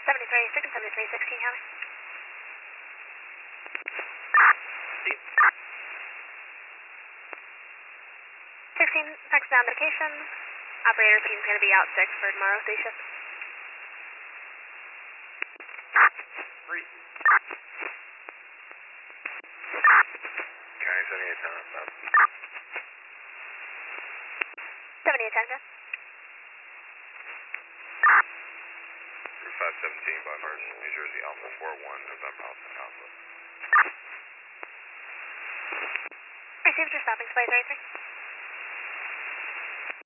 73, 6 and 73, 16, copy. 16, next down vacation. Operator team's going to be out 6 for tomorrow's day shift. 3. County 78 time, stop. 78, time, Jeff. Route 517 by Merchant, New Jersey, Alpha 41, November, Alpha. Received your stopping space, 33.